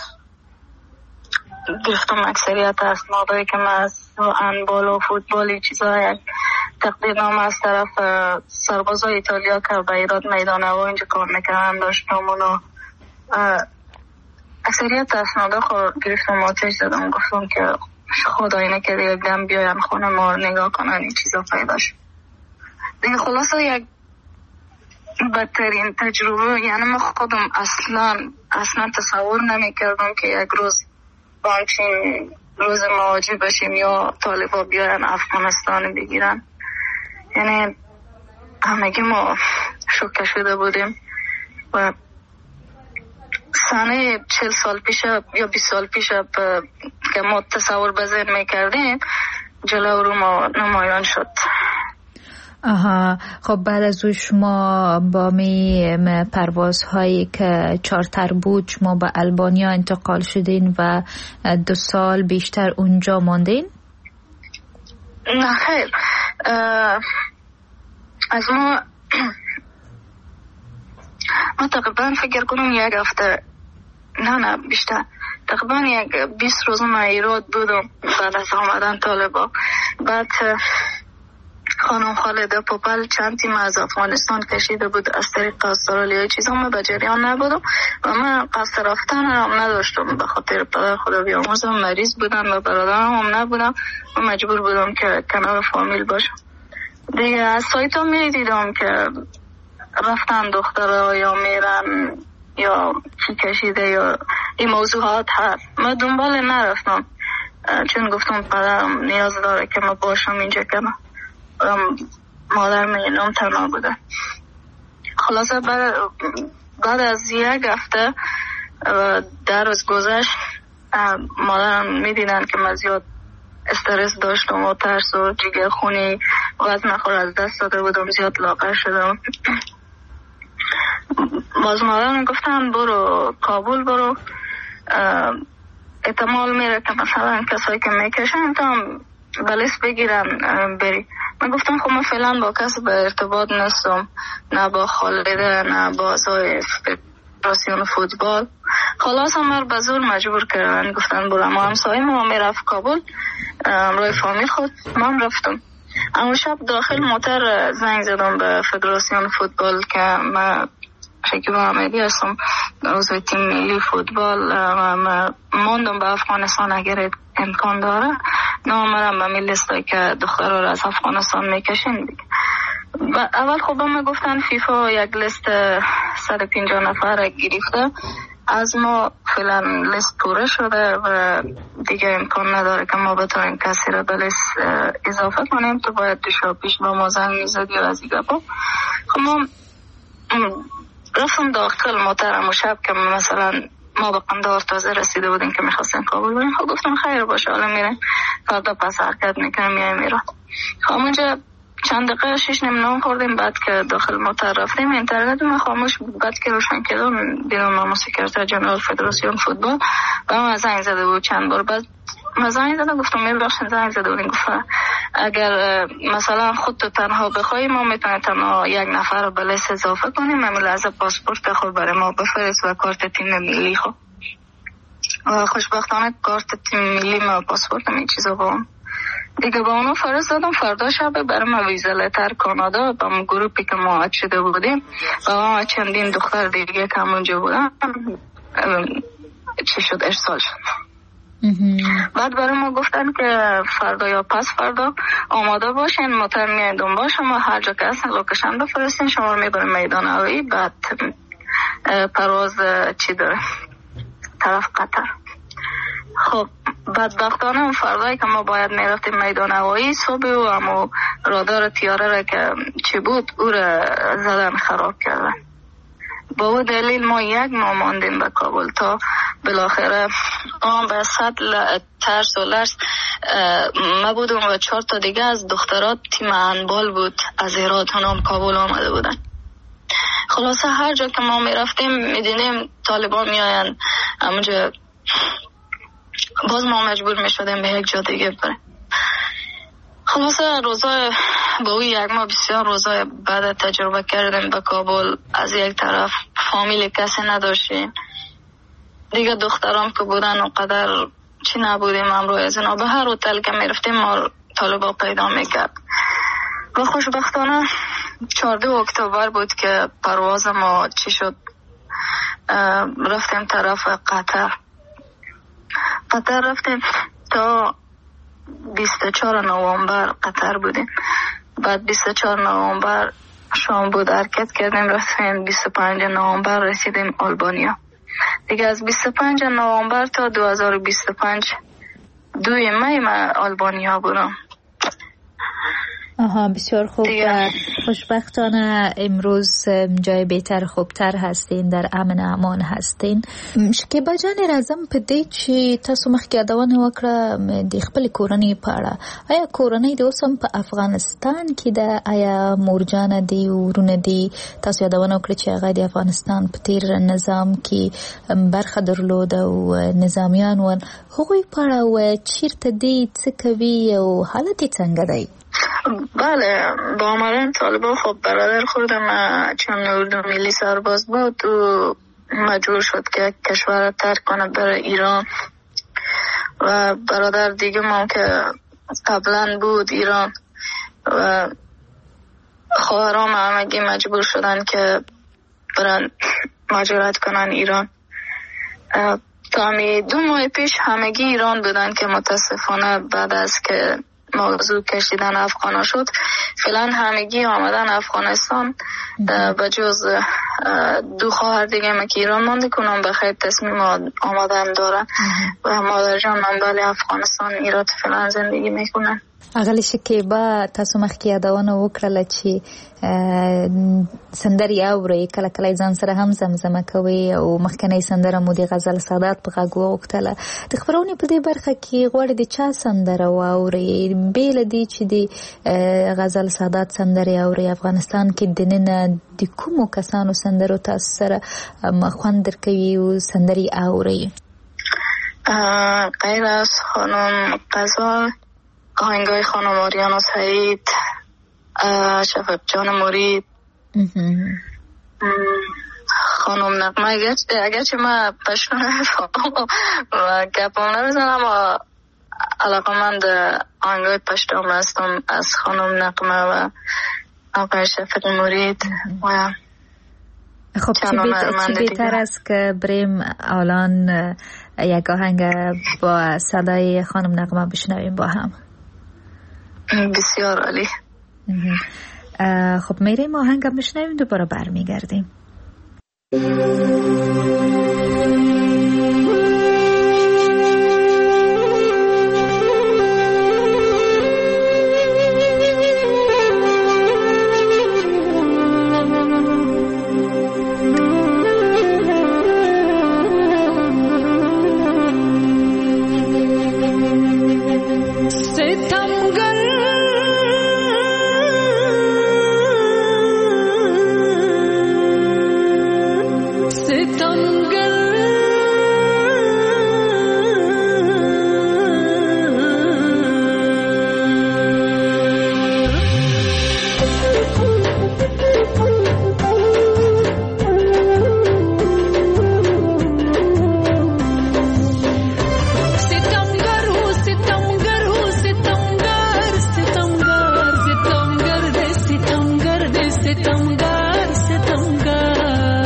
Speaker 5: گرفتم اکثریت اسنادایی که من از هندبال و فوتبالی چیزا یک تقدیرنامه از طرف سربازای ایتالیا که به ایران میدان هوا اینجا کار میکردن داشتم. اونو اکثریت اسنادا خود گرفتم آتش زدم، گفتم که خدای نکرده یک دم بیاین خونه ما نگاه کنن این چیزا پیدا شد دیگه. خلاصه یک بدترین تجربه، یعنی من خودم اصلا اصلا تصور نمی کردم که یک روز با همچین روز مواجه بشیم یا طالبا بیاین افغانستان بگیرن. یعنی همگی ما شوکه شده بودیم و سنه چل سال پیش یا بیست سال پیش که ما تصور به ذهن میکردیم جلو رو ما نمایان شد.
Speaker 4: آها، خب بعد از او شما با می پروازهایی که چارتر بود شما به البانیا انتقال شدین و دو سال بیشتر اونجا ماندین؟
Speaker 5: نه خیر، از ما ما تقریبا فکر کنم یک هفته، نه نه بیشتر، تقریبا یک بیست روز ما ایراد بودم بعد از آمدن طالبا. بعد خانم خالده پوپل چند تیم از افغانستان کشیده بود از طریق استرالیا چیزا، ما به جریان نبودم و من قصد رفتن هم نداشتم به خاطر پدر خدا بیامرزم مریض بودن و برادرم هم نبودم و مجبور بودم که کنار فامیل باشم دیگه. از سایت ها می دیدم که رفتن دخترها یا میرن یا چی کشیده یا این موضوعات هست. من دنبال نرفتم چون گفتم پدرم نیاز داره که ما باشم اینجا که مادر مینم تنها بوده. خلاصه بعد, بعد از یک هفته در روز گذشت مادرم میدیدن که من زیاد استرس داشتم و ترس و جگر خونی وزن خور از دست داده بودم، زیاد لاغر شدم. باز مادرم گفتن برو کابل برو، احتمال میره که مثلا کسایی که میکشن تا بلیس بگیرن بری. من گفتم خب من فعلا با کسی به ارتباط نستم، نه با خالده نه با ازای فدراسیون فوتبال. خلاص همار به زور مجبور کردن، گفتن برو. ما همسایه ما میرفت کابل روی فامیل خود، ما هم رفتم. اما شب داخل موتر زنگ زدم به فدراسیون فوتبال که من شکیب احمدی هستم، عضو تیم ملی فوتبال و موندم به افغانستان اگر امکان داره نامرم به ملی لیسته که دخترها را از افغانستان میکشین دیگه. اول خوب هم گفتن فیفا یک لیست صد و پنجاه نفر گرفته، از ما فعلا لیست پوره شده و دیگه امکان نداره که ما بتونیم کسی را به لیست اضافه کنیم. تو باید دو شب پیش با ما زنگ میزدی و از دیگه با خب ما رفتم داخل محترم و شب که مثلا ما به قندار تازه رسیده بودیم که میخواستیم کابل بریم. خب گفتم خیر باشه حالا میریم فردا پس حرکت میکنم میایم ایران. خب اونجا چند دقیقه شش نیم نان خوردیم. بعد که داخل موتور رفتیم اینترنت ما خاموش بود. بعد که روشن کردم دیدم ما سکرتر جنرال فدراسیون فوتبال و ما زنگ زده بود چند بار. بعد ما زنگ زده گفتم میبخشید زنگ زده بودیم، گفت اگر مثلا خود تو تنها بخوای ما میتونیم تنها یک نفر رو به لیست اضافه کنیم، همین لحظه پاسپورت خود برای ما بفرست و کارت تیم ملی خود. و خوشبختانه کارت تیم ملی ما پاسپورت همین چیزا با دیگه با اونو فرستادم. فردا شب برای ما ویزا لتر کانادا با اون گروپی که ما عد شده بودیم و ما چندین دختر دیگه که همونجا بودن چی شد ارسال شد. بعد برای ما گفتن که فردا یا پس فردا آماده باشین، موتور میاین دنبال شما، هر جا که هستن لوکیشن بفرستین، شما رو میبریم میدان هوایی. بعد پرواز چی داره طرف قطر. خب بدبختانه اون فردایی که ما باید میرفتیم میدان هوایی صبح و همو رادار تیاره را که چی بود او را زدن خراب کردن. با او دلیل ما یک ماه ماندیم به کابل تا بالاخره آن به صد ترس و لرز ما بودم و چهار تا دیگه از دخترات تیم هندبال بود از هرات هم کابل آمده بودن. خلاصه هر جا که ما می رفتیم می دیدیم طالبان می آین همونجا، باز ما مجبور می شدیم به یک جا دیگه بریم. خلاصه روزای با او یک ماه بسیار روزای بعد تجربه کردیم به کابل. از یک طرف فامیل کسی نداشتیم دیگه، دخترام که بودن و قدر چی نبودیم امروی از اینا. به هر هتل که می رفتیم ما طالبا پیدا می کرد. و خوشبختانه چهاردهم اکتبر بود که پرواز ما چی شد، رفتیم طرف قطر. قطر رفتیم تا بیست و چهارم نوامبر قطر بودیم. بعد بیست و چهارم نوامبر شام بود حرکت کردیم، رفتیم بیست و پنجم نوامبر رسیدیم آلبانیا. دیگه از بیست و پنجم نوامبر تا دو هزار و بیست و پنج دوی می من آلبانیا بودم.
Speaker 4: آها بسیار خوب. خوشبختانه امروز جای بهتر خوبتر هستین، در امن امان هستین. شکیبا جان رازم په دې چې تاسو مخکې یادونه وکړه د خپل کورنۍ په اړه، آیا کورنۍ د اوس هم په افغانستان کې ده؟ آیا مورجانه دی ورونه دی؟ تاسو یادونه وکړه چې هغه د افغانستان په تیر نظام کې برخه درلوده او نظامیان ول، هغوی په اړه و چیرته دی، څه کوي او حالت یې څنګه دی؟
Speaker 5: بله با آمدن طالبان خب برادر خودم چون اردو ملی سرباز بود و مجبور شد که کشور ترک کنه بره ایران و برادر دیگه ما که قبلا بود ایران و خواهرام همگی مجبور شدن که برن مهاجرت کنن ایران. تا همی دو ماه پیش همگی ایران بودن که متاسفانه بعد از که موضوع کشیدن افغانا شد فعلا همگی آمدن افغانستان به جز دو خواهر دیگه ما که ایران مانده کنم به خیر تصمیم آمدن دارن و مادر جان منبل افغانستان ایران فعلا زندگی میکنن.
Speaker 4: اغلی شکیبا تاسو مخکې یادونه وکړله چې سندرې اورئ، کله کله ځان سره هم زمزمه کوئ او مخکنۍ سندره مو د غزل سادات په غږ وغوښتله. د خپرونې په دې برخه کې غواړئ د چا سندره واورئ بې له دې چې د غزل سادات سندرې اورئ؟ افغانستان کې دننه د کومو کسانو سندرو تاسو سره خوند درکوي او سندرې اورئ؟
Speaker 5: غیر از خانم غزال، آهنگای خانم آریانا سعید، شفق جان مرید، خانم نقمه، اگرچه من پشتو نمیفهمم و گپم نمیزنم و علاقمند آهنگای پشتو هستم از خانم نقمه و آقای شفق مرید و
Speaker 4: خب چی بهتر است که بریم الان یک آهنگ با صدای خانم نقمه بشنویم با هم؟
Speaker 5: بسیار عالی.
Speaker 4: خب میریم آهنگ بشنویم دوباره برمیگردیم.
Speaker 6: ستمگر ستمګر ستمګر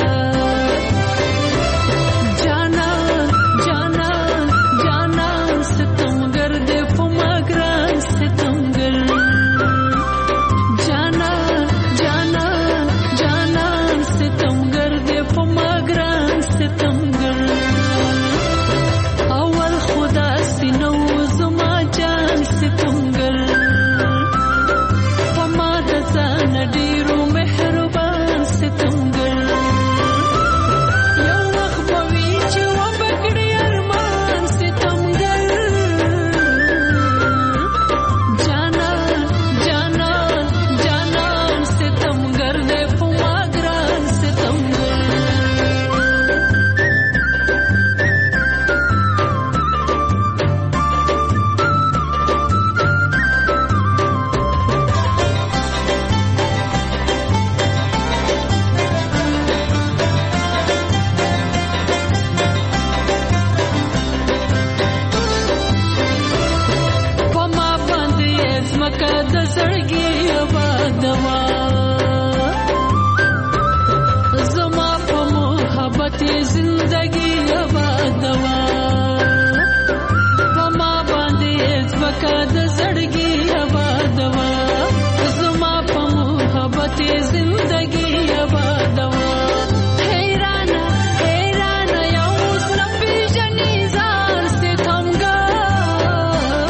Speaker 6: جانان جانان جانان ستمګر دې په مګران ستمګر جانان جانان جانان ستمګر دې په مګران ستمګر اول خدا سينو زما جان ستمګر پما د ځان ډیرو مهربان ستمګر یو وخت به وي چې وبکړي ارمان ستمګر جانان جانان جانان ستمګر دې په ما ګران ستمګر پما باندې ځمکه د زړګي آبادوا زما په محبت زندگی آبادوا پما باندې ځمکه د زړګي آبادوا زما په محبت زندگی آبادوا حیران حیران یو سپی جنې ځان ستمګر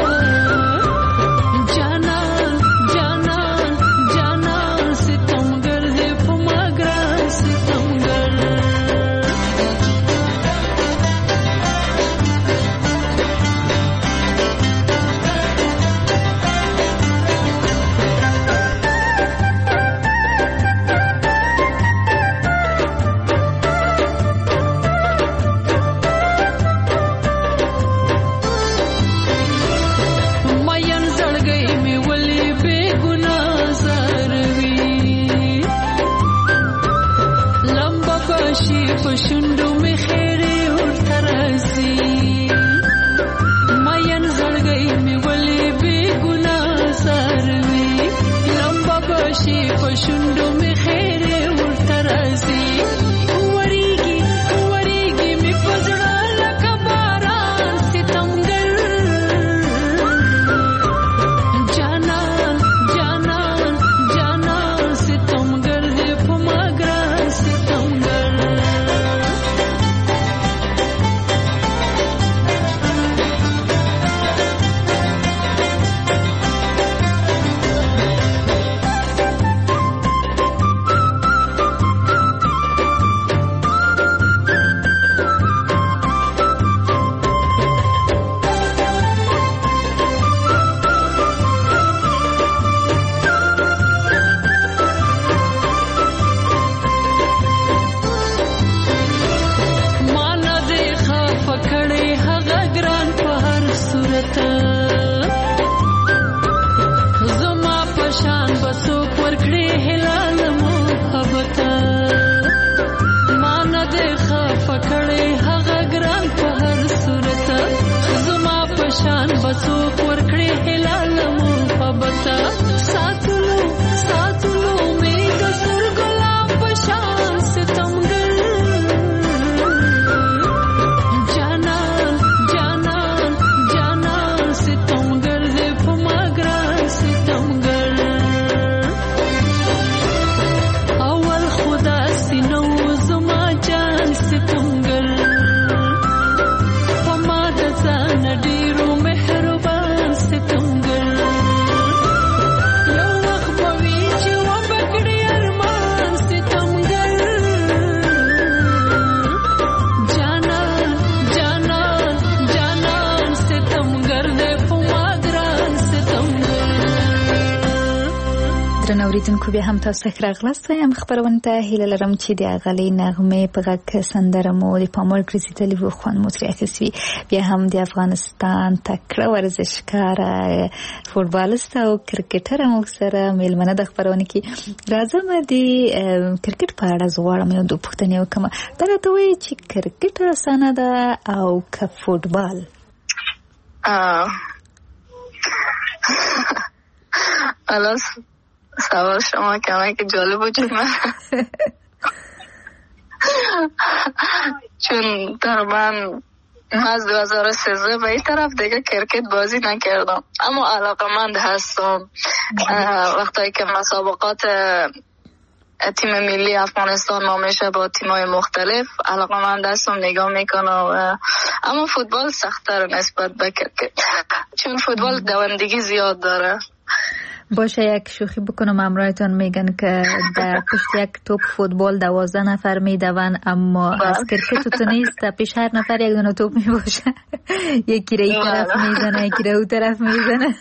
Speaker 6: جانان جانان جانان ستمګر دې په ما ګران ستمګر مین زړګی مې ولې بې ګناه زاروي لمبه باشي په شونډو مې خیرې ورته راځي مین زړګی مې ولې بې ګناه زاروي لمبه باشي په شونډو مې خیرې ورته راځي وریږي وریږي مې په زړه لکه باران ستمګر جانان جانان جانان ستمګر دې په ما ګران ستمګر مانا دې خفه کړې هغه ګران په هر صورت زما په شان به څوک ورکړي هلال محبت مانا دې خفه کړې هغه ګران په هر صورت زما په شان به څوک ورکړي هلال محبت ساتلو ساتلو مې د سور ګلاب په شان ستمګر جانان جانان جانان ستمګر دې په ما ګران ستمګر اول خدا سينو زما جان ستمګر پما د ځان ډیرو مهربان ستمګر یو وخت به وي چې وبکړي ارمان ستمګر جانان جانان جانان ستمګر دې په ما ګران ستمګر
Speaker 4: درنو اوریدونکو بیا هم تاسو ښه راغلاست. وایم خبرونه ته هیله لرم چې د اغلې نغمې په غږ سندره مو د پاموړ ګرځېدلې وي خوند مو ترې اخیستی. بیا هم د افغانستان تکړه ورزشکاره فوټبالسټ او کرکټر موږ سره میلمنه د خبرونه کې راځم. د کرکټ په اړه زه غواړم یو دوه پوښتنې وکړم. دا راته وایي چې کرکټ اسانه ده او که فوټبال؟
Speaker 5: خلاص سوال شما کمی که جالب بود من چون در من از دو هزار و سیزده به این طرف دیگه کرکت بازی نکردم، اما علاقمند هستم. وقتی که مسابقات تیم ملی افغانستان ما میشه با تیم‌های مختلف علاقمند هستم، نگاه میکنم. اما فوتبال سخت‌تر نسبت به کرکت چون فوتبال دوندگی زیاد داره.
Speaker 4: باشه یک شوخی بکنم، امرایتان میگن که در پشت یک توپ فوتبال دوازده نفر میدون، اما از کرکت تو نیست، پیش هر نفر یک دونه توپ میباشه، یکی را این طرف میزنه یکی را اون طرف میزنه.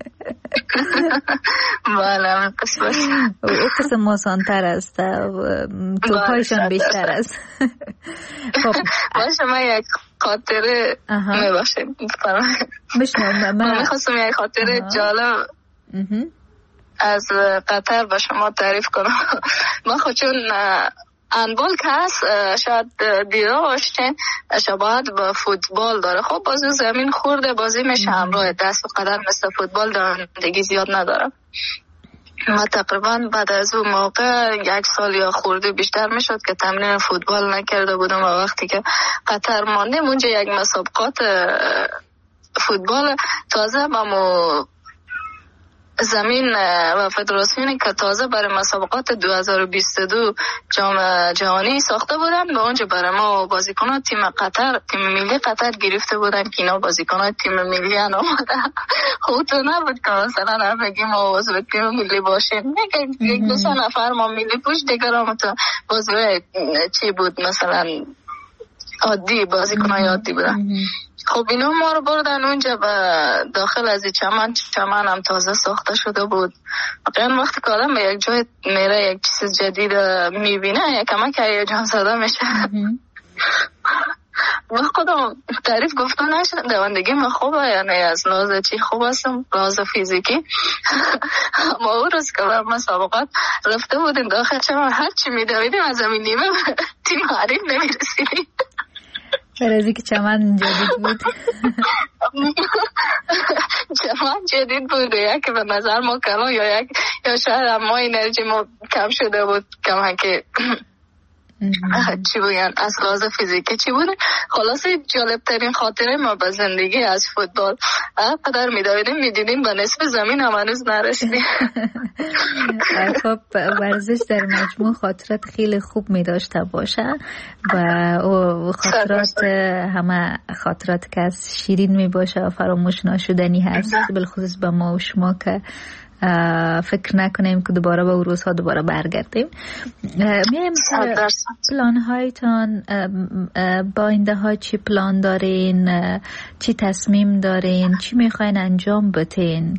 Speaker 5: بله قسم
Speaker 4: او قسم آسان‌تر است، توپایشان بیشتر است.
Speaker 5: خب باشه من یک خاطره میباشیم
Speaker 4: بشنم،
Speaker 5: من میخواستم یک خاطره جالب از قطر به شما تعریف کنم. من خود چون هندبال که هست شاید دیده باشین شباهت به فوتبال داره، خب بازی زمین خورده بازی میشه همراه دست و قدم، مثل فوتبال دوندگی زیاد نداره. ما تقریبا بعد از اون موقع یک سال یا خورده بیشتر میشد که تمرین فوتبال نکرده بودم و وقتی که قطر ماندیم اونجا یک مسابقات فوتبال تازه با مو زمین و فدراسیونی که تازه برای مسابقات دو هزار و بیست و دو جام جهانی ساخته بودن و اونجا برای ما بازیکنان تیم قطر تیم ملی قطر گرفته بودن که اینا بازیکنان تیم ملی ان آمدن. خود تو نبود که مثلا بگیم ما عضو تیم ملی باشیم، یک دو سه نفر ما ملی پوش دیگر هم تو بازی چی بود مثلا عادی بازیکنان عادی بودن. خب اینا ما رو بردن اونجا و داخل از چمن چمن هم تازه ساخته شده بود. واقعا وقتی که آدم به یک جای میره یک چیز جدید میبینه یک کمک هیجان زده میشه. من خودم تعریف گفته نشد دوندگی من خوبه، یعنی از لحاظ چی خوب هستم، لحاظ فیزیکی. ما اون روز که بر مسابقات رفته بودیم داخل چمن هر چی میدویدیم از همین نیمه تیم حریف نمیرسیدیم.
Speaker 4: برازی که چمن جدید بود.
Speaker 5: چمن جدید بود یا که به نظر ما کلان یا یک یا شاید ما انرژی ما کم شده بود، کم که چی بگن از لحاظ فیزیکی چی بود. خلاصه جالب ترین خاطره ما به زندگی از فوتبال قدر میدویدیم میدیدیم به نصف زمین هم هنوز نرسیدیم.
Speaker 4: خب ورزش در مجموع خاطرات خیلی خوب میداشته باشه و او خاطرات همه خاطرات که از شیرین میباشه و فراموش ناشدنی هست، بالخصوص به ما و شما که فکر نکنیم که دوباره به روزها دوباره برگردیم. میایم پلان هایتان با آینده ها، چی پلان دارین، چی تصمیم دارین، چی میخواین انجام بدین؟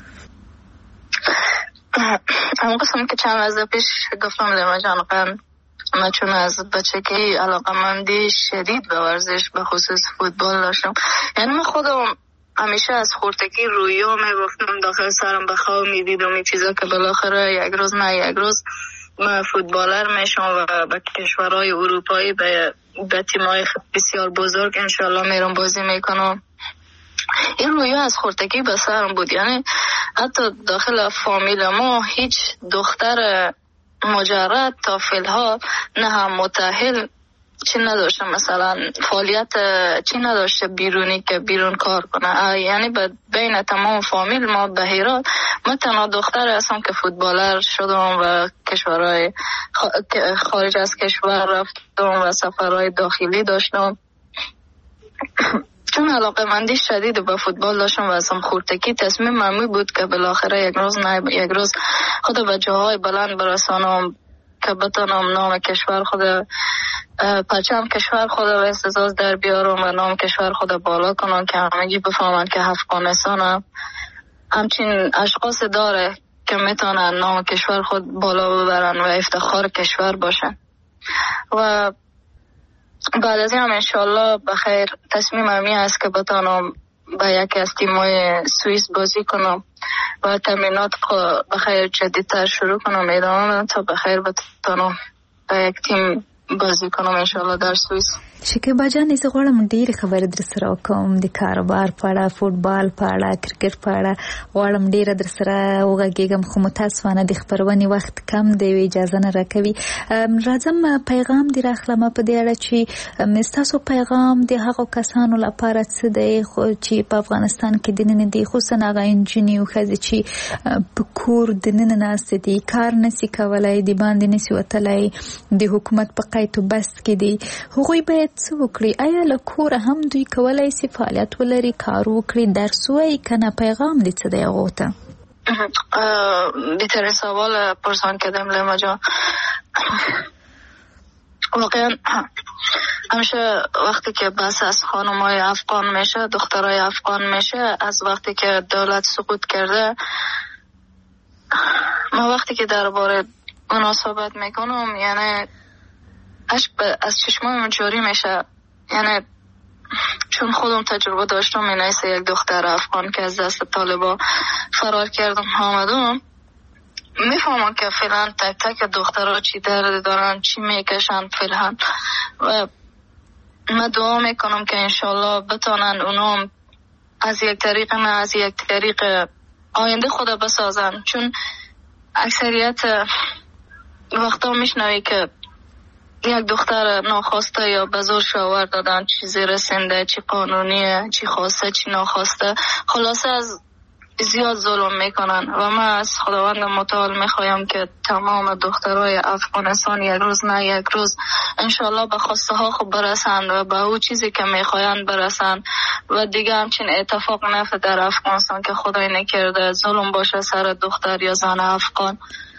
Speaker 5: اما قسم که چند از پیش گفتم لیما جان قم من چون از بچگی علاقمندی شدید به ورزش به خصوص فوتبال داشتم، یعنی من خودم همیشه از خورتگی رویا میگفتم داخل سرم به خواب میدیدم این چیزا که بالاخره یک روز نه یک روز من فوتبالر میشم و به کشورهای اروپایی به, به تیمای بسیار بزرگ انشالله میرم بازی میکنم. این رویا از خورتگی به سرم بود، یعنی حتی داخل فامیل ما هیچ دختر مجرد تا فیلها نه هم متأهل چی نداشته، مثلا فعالیت چی نداشته بیرونی که بیرون کار کنه. یعنی بین تمام فامیل ما به هرات من تنها دختر هستم که فوتبالر شدم و کشورهای خارج از کشور رفتم و سفرهای داخلی داشتم. چون علاقه مندی شدید به فوتبال داشتم و ازم خورتگی تصمیم ممی بود که بالاخره یک روز نه یک روز خود به جاهای بلند برسانم که بتانم نام کشور خود پرچم کشور خود و اعتزاز در بیارم و نام کشور خود بالا کنم که همگی بفهمن که افغانستان همچین اشخاص داره که میتونن نام کشور خود بالا ببرن و افتخار کشور باشن. و بعد از این هم انشالله بخیر تصمیم همی هست که بتانم با یکی از تیمای سوئیس بازی کنم و تمرینات بخیر جدیدتر شروع کنم ادامه تا بخیر بتانم با یک تیم بازی کنم ان شاء الله در سوئیس.
Speaker 4: شکیبا جان زه غواړم ډېرې خبرې در سره وکړم د کاروبار په اړه، فوټبال په اړه، کرکټ په اړه غواړم ډېره در سره وغږېږم، خو متاسفانه د خپرونې وخت کم دی، اجازه نه راکوي. راځم پیغام دې راخلم په دې اړه چې ستاسو پیغام د هغو کسانو لپاره څه دی چې په افغانستان کې دننه دي، خصوصا هغه نجونې او ښځې چې په کور دننه ناستې دي، کار نشي کولی، د باندې نشي وتلی، د حکومت په قید و بست کې دي، هغوی باید څه وکړي؟ آیا له کوره هم دوی کولی شي فعالیت ولري، کار وکړي، درس ووایي که نه؟ پیغام دې څه دی هغو ته؟
Speaker 5: بهترین سوال پرسان کردم لیما جان. واقعا همیشه وقتی که بحث از خانم‌های افغان میشه، دخترای افغان میشه، از وقتی که دولت سقوط کرده، ما وقتی که درباره اونا صحبت میکنم یعنی اشک از چشمم جاری میشه، یعنی چون خودم تجربه داشتم این ایسه یک دختر افغان که از دست طالبا فرار کردم آمدم، میفهمم که فعلا تک تک دخترها چی درد دارن، چی میکشن فعلا، و من دعا میکنم که انشالله بتانن اونا از یک طریق نه از یک طریق آینده خدا بسازن. چون اکثریت وقتا میشنوی که یک دختر ناخواسته یا به زور شوهر دادن، چی زیر سنده، چی قانونیه، چی خواسته، چی ناخواسته، خلاصه از زیاد ظلم میکنن. و من از خداوند متعال میخوایم که تمام دخترای افغانستان یک روز نه یک روز انشالله به خواسته ها خوب برسند و به او چیزی که میخواین برسند و دیگه همچین اتفاق نفته در افغانستان که خدای نکرده ظلم باشه سر دختر یا زن افغان.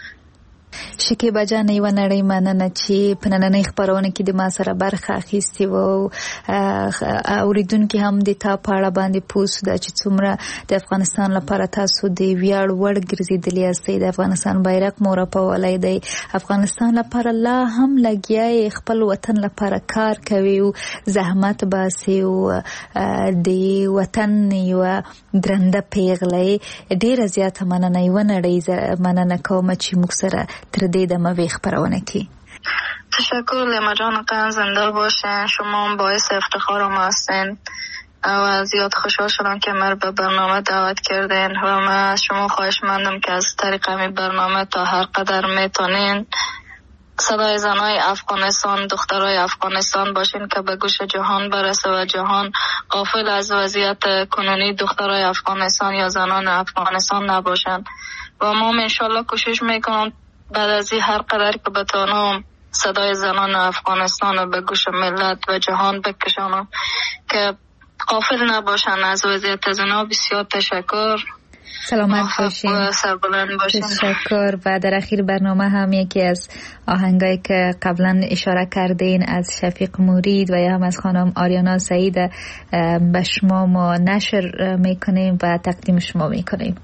Speaker 4: شکیبا جان یوه نړۍ مننه چې په نننۍ خپرونه کې د ما سره برخه اخیستې وه، اورېدونکي هم د تا په اړه باندې پوه سو ده چې څومره د افغانستان لپاره تاسو د ویاړ وړ ګرځېدلي یاستئ، د افغانستان بیرغ مو رپولی دی، افغانستان لپاره لا هم لګیا یې، خپل وطن لپاره کار کوي او زحمت باسي او د وطن یوه درنده پیغله. ډېره زیاته مننه، یوه نړۍ مننه کوم چې موږ سره تر دې دمه وی خبرونه کی.
Speaker 5: تشکر لیما جان، قدم زنده باشین، شما هم باعث افتخار ما هستین و زیاد خوشحال شدم که من به برنامه دعوت کردین و من از شما خواهش مندم که از طریق همین برنامه تا هر قدر میتونین صدای زنای افغانستان، دخترای افغانستان باشین که به گوش جهان برسه و جهان غافل از وضعیت کنونی دخترای افغانستان یا زنان افغانستان نباشن. و ما انشالله کوشش میکنم بعد از این هر قدر که بتانم صدای زنان افغانستان رو به گوش ملت و جهان بکشانم که غافل نباشن از وضعیت زنها. بسیار تشکر،
Speaker 4: سلامت باشین،
Speaker 5: سربلند باشین.
Speaker 4: تشکر. و در اخیر برنامه هم یکی از آهنگایی که قبلا اشاره کردین از شفیق مورید و یا هم از خانم آریانا سعید به شما ما نشر میکنیم و تقدیم شما میکنیم.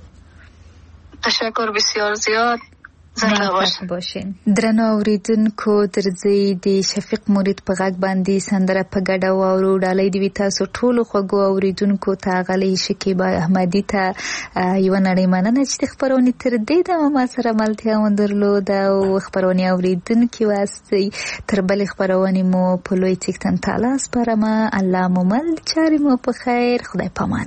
Speaker 5: تشکر بسیار زیاد، زنده باشین.
Speaker 4: باشین. درنو اوریدونکو، درځي د شفیق مورید په غږ باندې سندره په ګډه واورو. ډالۍ دی تاسو ټولو خوږو اوریدونکو ته، غلې شکیبا احمدی ته یوه نړۍ مننه چې د خپرونې تر دې دمه ما سره ملتیا مو درلوده او خپرونې اوریدونکي واستئ. تر بلې خپرونې مو په لوی څښتن تعالی سپارمه. الله مو مل چارې مو په خیر، خدای پامان.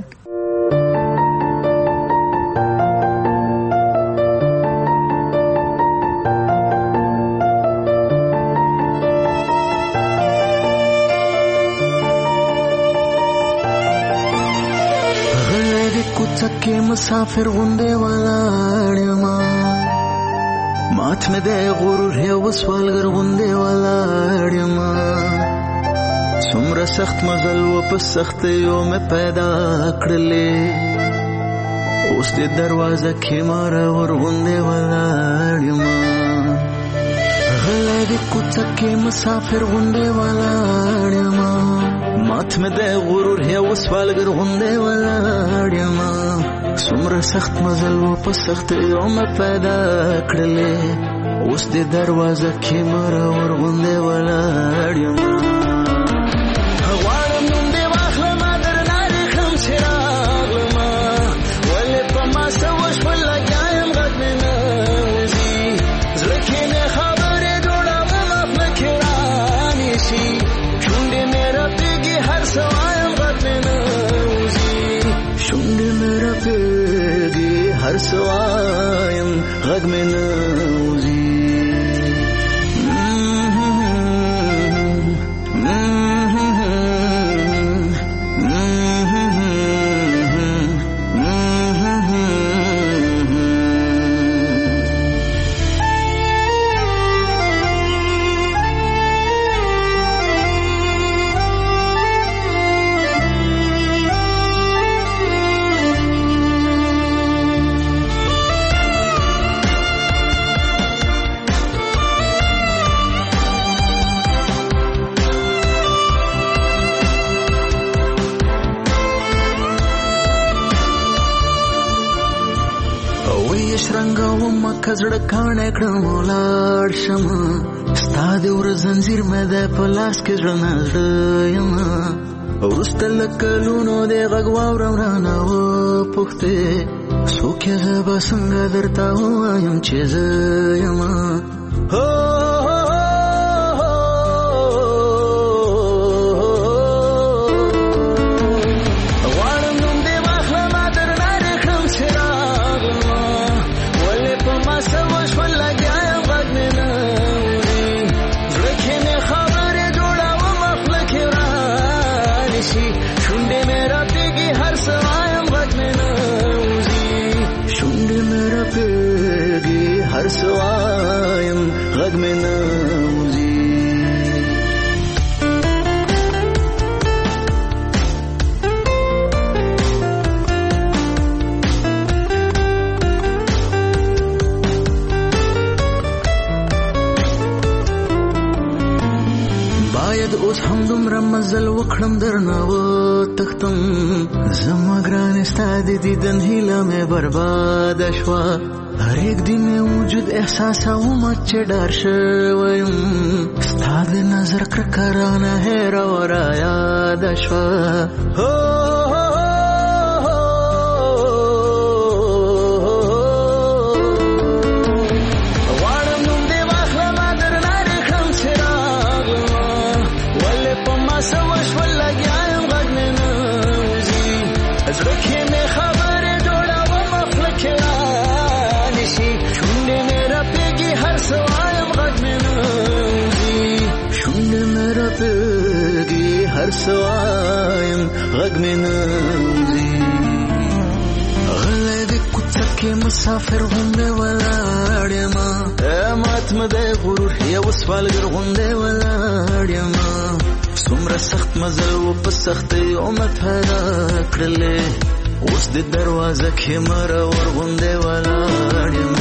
Speaker 7: سکه مسافر غونډه ولاړما، مات مې د غرور هیو سوالګر غونډه ولاړما، څومره سخت مزل و په سخت یو مې پیدا کړلې، اوس دې دروازه کې مار ور غونډه ولاړما، غلې د کوڅه کې مسافر غونډه ولاړما، مات مې د غرور هیو سوالګر غونډه ولاړما، څومره سخت مزل و په سخت یو مې پیدا کړلې، اوس دې دروازه کې مار ور غونډه ولاړما. سوایم غږ مې نه وځي. کزړه کاڼه کړم ولاړ شمه ستا د ور زنځیر مې د په لاس کې زړه نه زړه یم وروسته له کلونو د غږ واورم رانه وپوښتې څوک یې به څنګه درته ووایم چې زه یم. هر سوایم غږ مې نه وځي. باید اوس هم دومره مزل وکړم درنه وتښتم زما ګرانې ستا د دیدن هیله مې برباده شوه. هر یک دی مې وجود احساسوم چې ډار شوی یم ستا د نظر کرکه رانه هېره و رایاده شوه. غواړم نوم دې واخلمه درنه دې کړم چې راغلمه ولې په ما څه وشول لګیا یم غږ مې نه وځي. زړه کې مې خبرې جوړوم خوله کې شونډې مې راپېږي هر څه وایم غږ مې نه وځي. شونډې مې راپېږي هر څه وایم غږ مې نه وځي. غلی د کوڅه کې مسافر غوندې ولاړ یمه مات مې دی غرور یو سوالګر غوندې ولاړ یمه. څومره سخت مزل و په سختیو مې پیدا کړلې اوس د دروازه کې مرور غوندې ولاړ یم.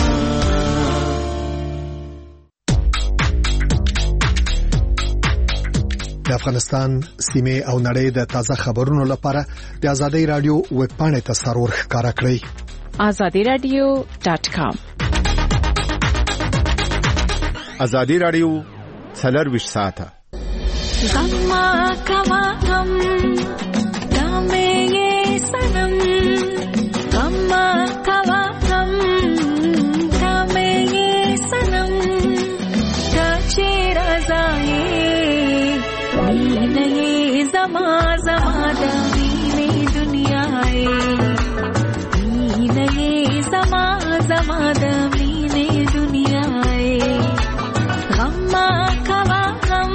Speaker 2: د افغانستان سیمه او نړۍ د تازه خبرونو لپاره د آزادۍ رادیو ویب پاڼې ته سرور ښکارا کړئ
Speaker 3: آزادی رادیو ډاټ کام.
Speaker 8: آزادی رادیو څلرویشت ساعته
Speaker 6: غما کما غم دامه یې سنم غما کما غم دامه یې سنم دا چې رضایې مینه یې زما زما د مینې دنیا یې مینه یې زما زما د مینې دنیا یې غما کما غم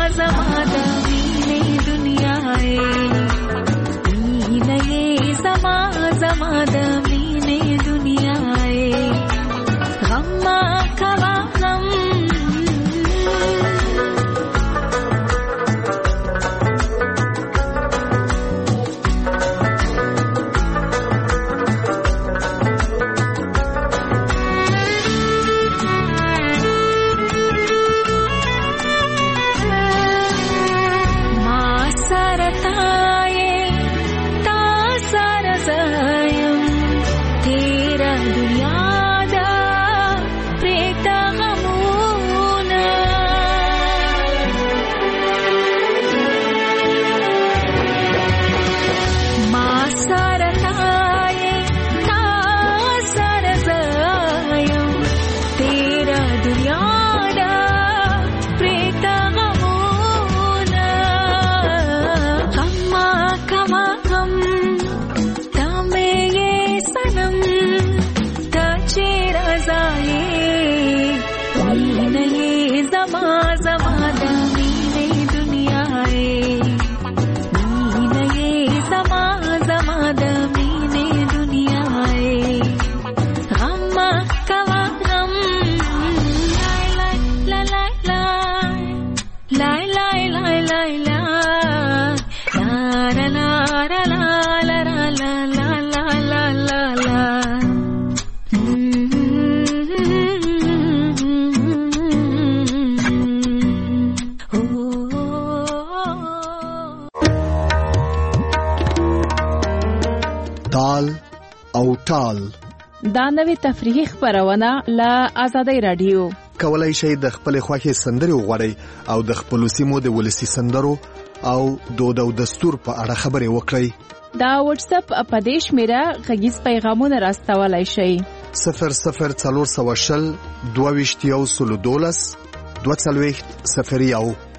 Speaker 6: زما د مینې دنیا ای مینې زما زما د مینې دنیا ای غم ما کوا غم
Speaker 2: تال او ټال
Speaker 3: دا نوې تفریحي خبرونه له آزادۍ رادیو
Speaker 2: کولای شئ د خپل خوښي سندري وغوړئ او د خپل سیمو د ولسی سندرو او دود او دستور په اړه خبرې وکړئ.
Speaker 3: دا واتس اپ اپدیش میرا غږیز پیغامونه راستولای شئ
Speaker 2: صفر صفر څلور سوه شل دوه ویشت یو سلو دولس دوه څلوېښت صفر یو